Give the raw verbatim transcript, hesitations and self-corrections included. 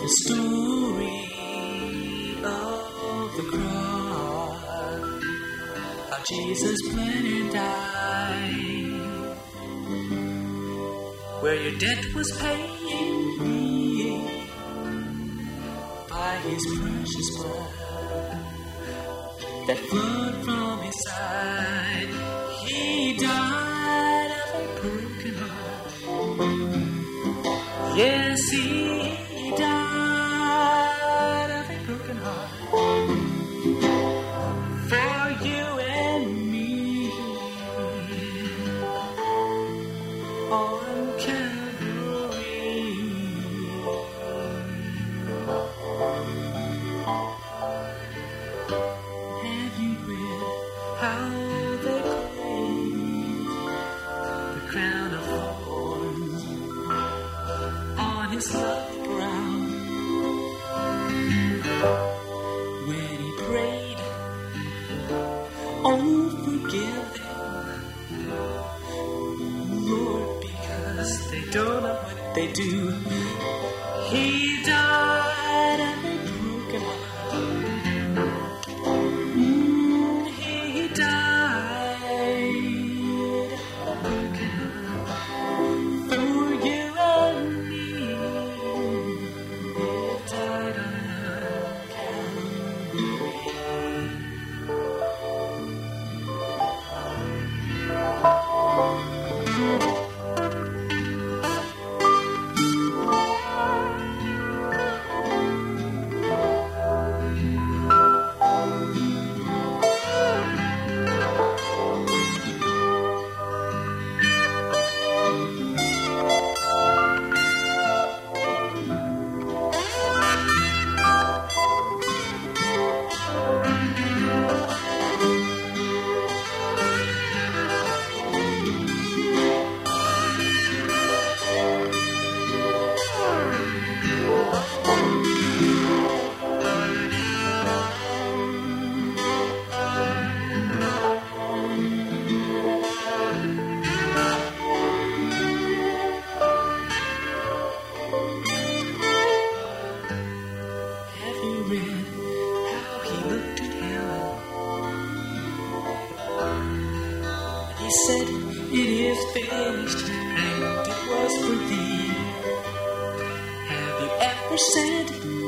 The story of the cross, how Jesus bled and died, where your debt was paid by His precious blood that flowed from His side. He died of a broken heart. Yes, He died of a broken heart for you and me on Calvary. Have you read how they placed the crown of thorns on His lovely brow? When He prayed, oh, forgive them, Lord, because they don't know what they do. He died of a broken heart. Mm, He died of a broken heart for you and me. He died on Calvary. Have you read how He looked at heaven? He said, it is finished, and it was for thee. Have you ever said,